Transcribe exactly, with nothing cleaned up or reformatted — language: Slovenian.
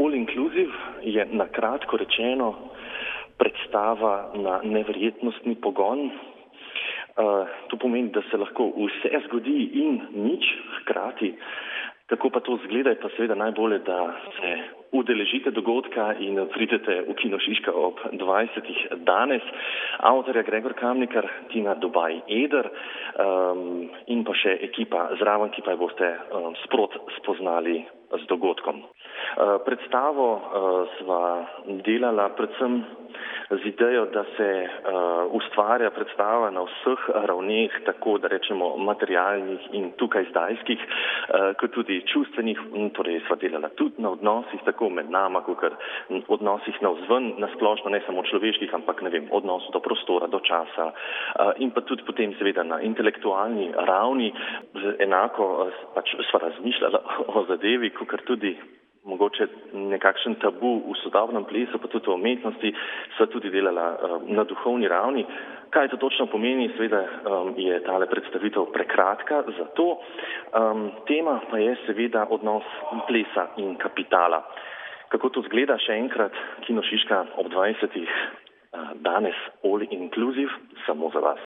All Inclusive je na kratko rečeno predstava na neverjetnostni pogon. Uh, to pomeni, da se lahko vse zgodi in nič hkrati. Kako pa to zgleda, je pa seveda najbolje, da se udeležite dogodka in pridete v Kino Šiška ob dvajsetih danes. Avtorja Gregor Kamnikar, Tina Dobaj Eder um, in pa še ekipa zraven, ki pa jo boste um, sprot spoznali z dogodkom. Uh, predstavo uh, sva delala predvsem z idejo, da se uh, ustvarja predstava na vseh ravneh, tako da rečemo materialnih in tukaj zdajskih, uh, kot tudi čustvenih, torej sva delala tudi na odnosih, tako med nama, kot odnosih navzven, nasplošno ne samo človeških, ampak ne vem, odnos do prostora, do časa uh, in pa tudi potem seveda na intelektualni ravni. Enako uh, pač sva razmišljala o zadevi, kot tudi mogoče nekakšen tabu v sodobnem plesu, pa tudi v umetnosti, sva tudi delala uh, na duhovni ravni. Kaj to točno pomeni, seveda um, je tale predstavitev prekratka, zato um, tema pa je seveda odnos plesa in kapitala. Kako to zgleda, še enkrat, Kino Šiška ob dvajsetih uh, danes All Inclusive, samo za vas.